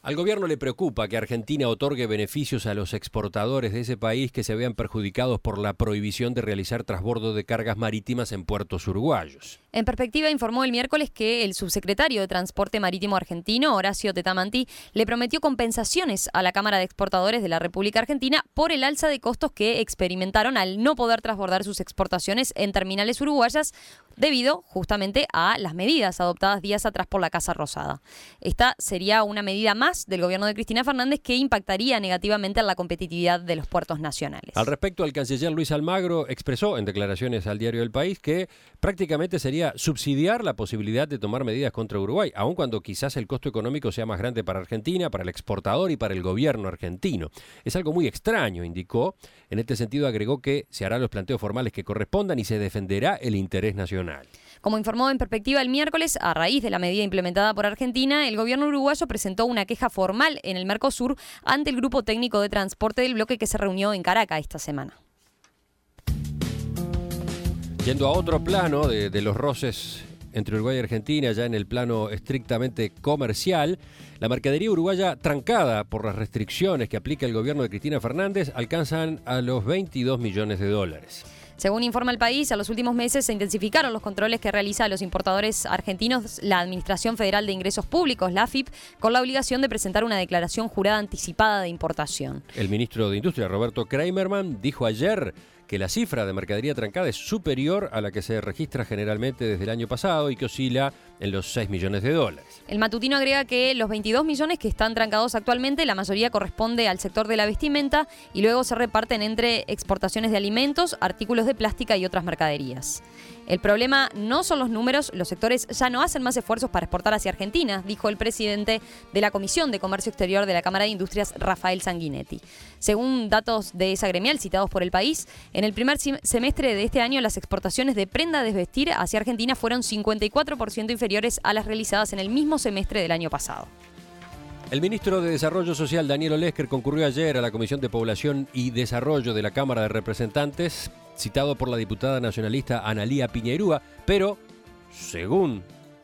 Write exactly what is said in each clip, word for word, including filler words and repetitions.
Al gobierno le preocupa que Argentina otorgue beneficios a los exportadores de ese país que se vean perjudicados por la prohibición de realizar transbordo de cargas marítimas en puertos uruguayos. En Perspectiva informó el miércoles que el subsecretario de Transporte Marítimo argentino, Horacio Tetamanti, le prometió compensaciones a la Cámara de Exportadores de la República Argentina por el alza de costos que experimentaron al no poder transbordar sus exportaciones en terminales uruguayas debido justamente a las medidas adoptadas días atrás por la Casa Rosada. Esta sería una medida más del gobierno de Cristina Fernández que impactaría negativamente en la competitividad de los puertos nacionales. Al respecto, el canciller Luis Almagro expresó en declaraciones al diario El País que prácticamente sería subsidiar la posibilidad de tomar medidas contra Uruguay, aun cuando quizás el costo económico sea más grande para Argentina, para el exportador y para el gobierno argentino. Es algo muy extraño, indicó. En este sentido agregó que se harán los planteos formales que correspondan y se defenderá el interés nacional. Como informó en Perspectiva el miércoles, a raíz de la medida implementada por Argentina, el gobierno uruguayo presentó una queja formal en el Mercosur ante el Grupo Técnico de Transporte del bloque que se reunió en Caracas esta semana. Yendo a otro plano de, de los roces entre Uruguay y Argentina, ya en el plano estrictamente comercial, la mercadería uruguaya trancada por las restricciones que aplica el gobierno de Cristina Fernández alcanzan a los veintidós millones de dólares. Según informa El País, a los últimos meses se intensificaron los controles que realiza a los importadores argentinos la Administración Federal de Ingresos Públicos, la A F I P, con la obligación de presentar una declaración jurada anticipada de importación. El ministro de Industria, Roberto Kramerman, dijo ayer que la cifra de mercadería trancada es superior a la que se registra generalmente desde el año pasado y que oscila en los seis millones de dólares. El matutino agrega que los veintidós millones que están trancados actualmente, la mayoría corresponde al sector de la vestimenta y luego se reparten entre exportaciones de alimentos, artículos de plástica y otras mercaderías. El problema no son los números, los sectores ya no hacen más esfuerzos para exportar hacia Argentina, dijo el presidente de la Comisión de Comercio Exterior de la Cámara de Industrias, Rafael Sanguinetti. Según datos de esa gremial citados por El País, en el primer semestre de este año las exportaciones de prenda de vestir hacia Argentina fueron cincuenta y cuatro por ciento inferiores a las realizadas en el mismo semestre del año pasado. El ministro de Desarrollo Social, Daniel Olesker, concurrió ayer a la Comisión de Población y Desarrollo de la Cámara de Representantes, citado por la diputada nacionalista Analía Piñeirúa, pero, según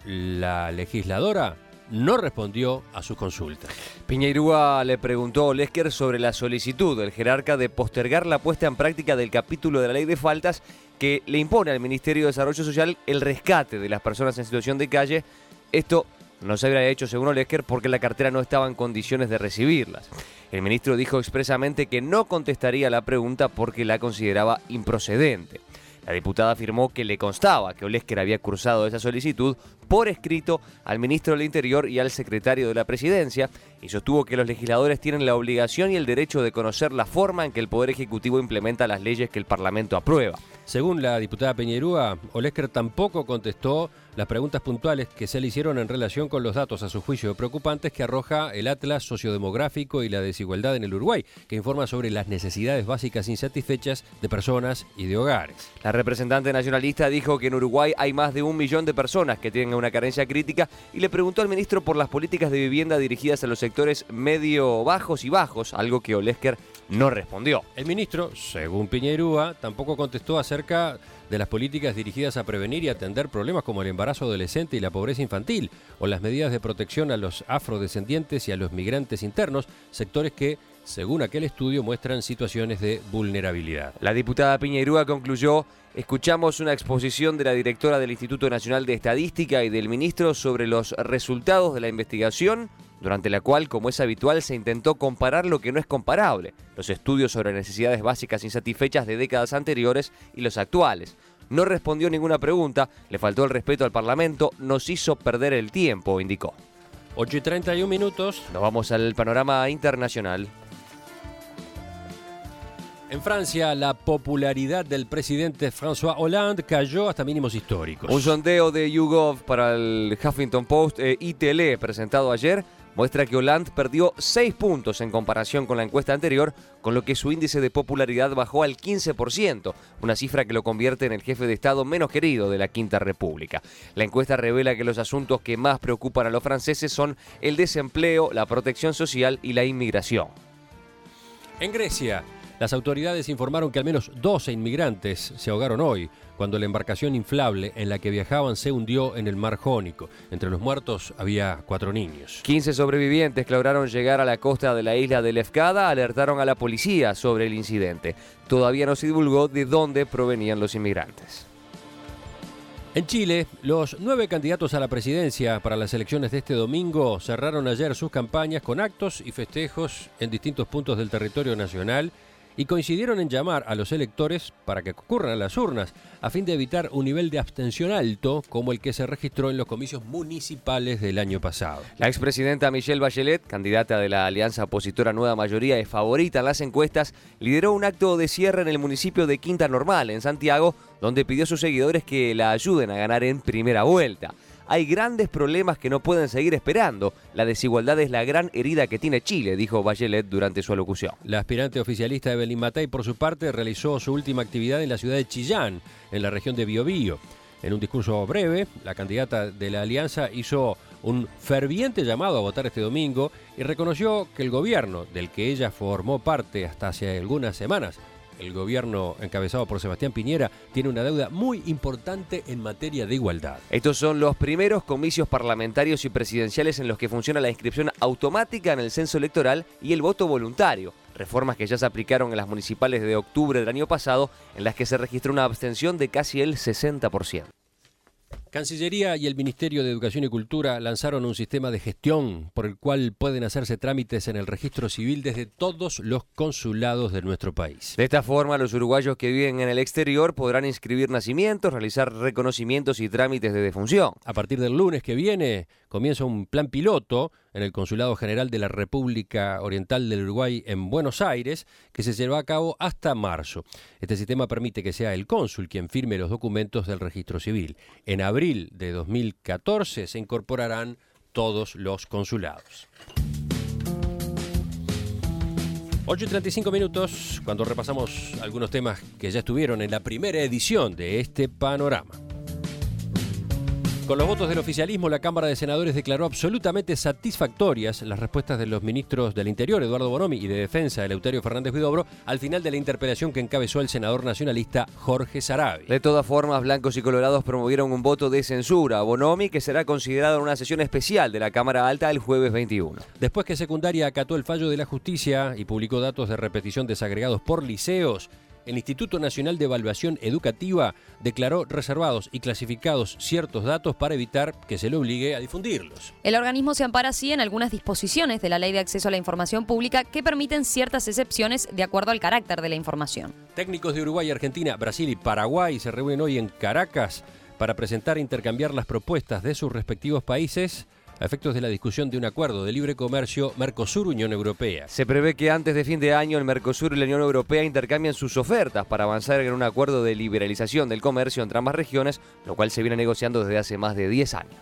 la legisladora, no respondió a sus consultas. Piñeirúa le preguntó a Olesker sobre la solicitud del jerarca de postergar la puesta en práctica del capítulo de la Ley de Faltas que le impone al Ministerio de Desarrollo Social el rescate de las personas en situación de calle. Esto no se habría hecho, según Olesker, porque la cartera no estaba en condiciones de recibirlas. El ministro dijo expresamente que no contestaría la pregunta porque la consideraba improcedente. La diputada afirmó que le constaba que Olesker había cursado esa solicitud por escrito al ministro del Interior y al secretario de la Presidencia y sostuvo que los legisladores tienen la obligación y el derecho de conocer la forma en que el Poder Ejecutivo implementa las leyes que el Parlamento aprueba. Según la diputada Piñeirúa, Olesker tampoco contestó las preguntas puntuales que se le hicieron en relación con los datos a su juicio preocupantes que arroja el Atlas Sociodemográfico y la Desigualdad en el Uruguay, que informa sobre las necesidades básicas insatisfechas de personas y de hogares. La representante nacionalista dijo que en Uruguay hay más de un millón de personas que tienen una carencia crítica y le preguntó al ministro por las políticas de vivienda dirigidas a los sectores medio bajos y bajos, algo que Olesker no respondió. El ministro, según Piñeirúa, tampoco contestó acerca de las políticas dirigidas a prevenir y atender problemas como el embarazo adolescente y la pobreza infantil, o las medidas de protección a los afrodescendientes y a los migrantes internos, sectores que, según aquel estudio, muestran situaciones de vulnerabilidad. La diputada Piñeirúa concluyó: escuchamos una exposición de la directora del Instituto Nacional de Estadística y del ministro sobre los resultados de la investigación, durante la cual, como es habitual, se intentó comparar lo que no es comparable, los estudios sobre necesidades básicas insatisfechas de décadas anteriores y los actuales. No respondió ninguna pregunta, le faltó el respeto al Parlamento, nos hizo perder el tiempo, indicó. ocho y treinta y un minutos. Nos vamos al panorama internacional. En Francia, la popularidad del presidente François Hollande cayó hasta mínimos históricos. Un sondeo de YouGov para el Huffington Post e I T L presentado ayer muestra que Hollande perdió seis puntos en comparación con la encuesta anterior, con lo que su índice de popularidad bajó al quince por ciento, una cifra que lo convierte en el jefe de Estado menos querido de la Quinta República. La encuesta revela que los asuntos que más preocupan a los franceses son el desempleo, la protección social y la inmigración. En Grecia, Las autoridades informaron que al menos doce inmigrantes se ahogaron hoy cuando la embarcación inflable en la que viajaban se hundió en el mar Jónico. Entre los muertos había cuatro niños. quince sobrevivientes que lograron llegar a la costa de la isla de Lefkada alertaron a la policía sobre el incidente. Todavía no se divulgó de dónde provenían los inmigrantes. En Chile, los nueve candidatos a la presidencia para las elecciones de este domingo cerraron ayer sus campañas con actos y festejos en distintos puntos del territorio nacional y coincidieron en llamar a los electores para que concurran a las urnas a fin de evitar un nivel de abstención alto como el que se registró en los comicios municipales del año pasado. La expresidenta Michelle Bachelet, candidata de la alianza opositora Nueva Mayoría y favorita en las encuestas, lideró un acto de cierre en el municipio de Quinta Normal, en Santiago, donde pidió a sus seguidores que la ayuden a ganar en primera vuelta. Hay grandes problemas que no pueden seguir esperando. La desigualdad es la gran herida que tiene Chile, dijo Bachelet durante su alocución. La aspirante oficialista Evelyn Matei, por su parte, realizó su última actividad en la ciudad de Chillán, en la región de Biobío. En un discurso breve, la candidata de la alianza hizo un ferviente llamado a votar este domingo y reconoció que el gobierno, del que ella formó parte hasta hace algunas semanas, el gobierno encabezado por Sebastián Piñera, tiene una deuda muy importante en materia de igualdad. Estos son los primeros comicios parlamentarios y presidenciales en los que funciona la inscripción automática en el censo electoral y el voto voluntario. Reformas que ya se aplicaron en las municipales de octubre del año pasado, en las que se registró una abstención de casi el sesenta por ciento. Cancillería y el Ministerio de Educación y Cultura lanzaron un sistema de gestión por el cual pueden hacerse trámites en el registro civil desde todos los consulados de nuestro país. De esta forma, los uruguayos que viven en el exterior podrán inscribir nacimientos, realizar reconocimientos y trámites de defunción. A partir del lunes que viene comienza un plan piloto en el Consulado General de la República Oriental del Uruguay en Buenos Aires, que se lleva a cabo hasta marzo. Este sistema permite que sea el cónsul quien firme los documentos del registro civil. En abril de dos mil catorce se incorporarán todos los consulados. ocho y treinta y cinco minutos, cuando repasamos algunos temas que ya estuvieron en la primera edición de este panorama. Con los votos del oficialismo, la Cámara de Senadores declaró absolutamente satisfactorias las respuestas de los ministros del Interior, Eduardo Bonomi, y de Defensa, Eleuterio Fernández Huidobro, al final de la interpelación que encabezó el senador nacionalista Jorge Saravia. De todas formas, blancos y colorados promovieron un voto de censura a Bonomi, que será considerado en una sesión especial de la Cámara Alta el jueves veintiuno. Después que Secundaria acató el fallo de la justicia y publicó datos de repetición desagregados por liceos, el Instituto Nacional de Evaluación Educativa declaró reservados y clasificados ciertos datos para evitar que se le obligue a difundirlos. El organismo se ampara así en algunas disposiciones de la Ley de Acceso a la Información Pública que permiten ciertas excepciones de acuerdo al carácter de la información. Técnicos de Uruguay, Argentina, Brasil y Paraguay se reúnen hoy en Caracas para presentar e intercambiar las propuestas de sus respectivos países a efectos de la discusión de un acuerdo de libre comercio Mercosur-Unión Europea. Se prevé que antes de fin de año el Mercosur y la Unión Europea intercambien sus ofertas para avanzar en un acuerdo de liberalización del comercio entre ambas regiones, lo cual se viene negociando desde hace más de diez años.